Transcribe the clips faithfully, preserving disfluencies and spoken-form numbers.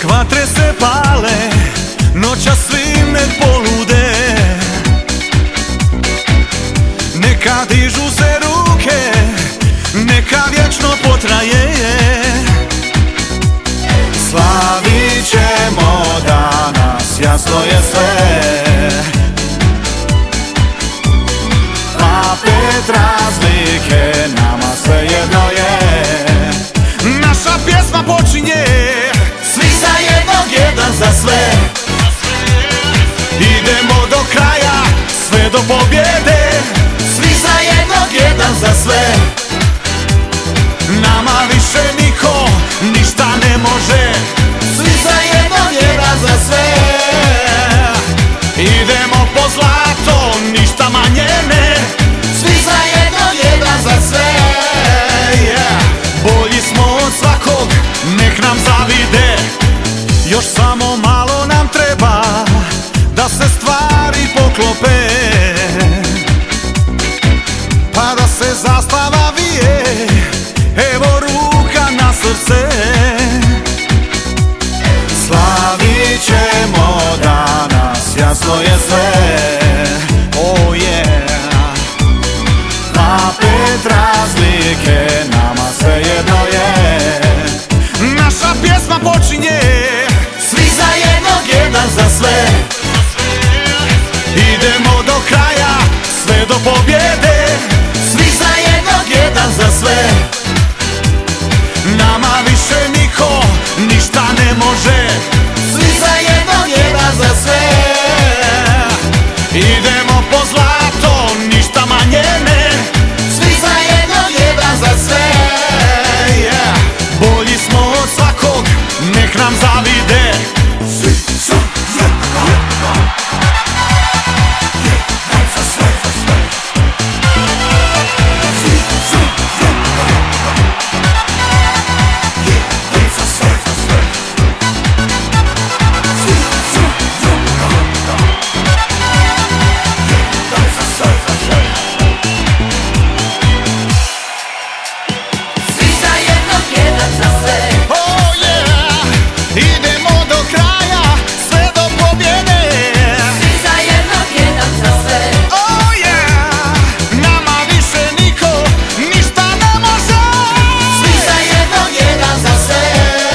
Nek vatre se pale, noća svi nek polude. Neka dižu se ruke, neka vječno potraje. Slavit ćemo danas, jasno je sve. Pa pet razlike, nama svejedno je. Naša pjesma počinje, svi za jednog, jedan za sve. Idemo do kraja, sve do pobjede. Svi za jednog, jedan za sve. Nama više niko ništa ne može. Svi za jednog, jedan za sve. Idemo po zlato, ništa manje ne. Svi za jednog, jedan za sve. Bolji smo od svakog, nek nam zavide. Još samo malo nam treba da se stvari poklope, pa da se zastava vije, evo ruka na srce. Slavit ćemo danas, jasno je sve. Oh yeah. Na pet razlike, nama svejedno je. Naša pjesma počinje, svi za jednog, jedan za sve. Idemo do kraja, sve do pobjede. Svi za jednog, jedan za sve. Nama više niko ništa ne može. Svi za jednog, jedan za sve. Idemo po zlato, ništa manje ne. Svi za jednog, jedan za sve. Bolji smo od svakog, nek nam zavide. Svi za jednog, jedan za sve. Svi za jednog, jedan za sve. Svi za jednog, jedan za sve. Svi za jednog, jedan za sve. Oh yeah, idemo do kraja, sve do pobjede. Svi za jednog, jedan za sve. Oh yeah, nama više niko ništa ne može. Svi za jednog, jedan za sve.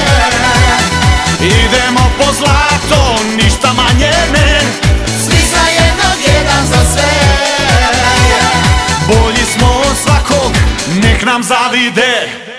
Idemo po zlato, ništa manje ne. Svi za jednog, jedan za sve. Bolji smo od svakog, nek nam zavide.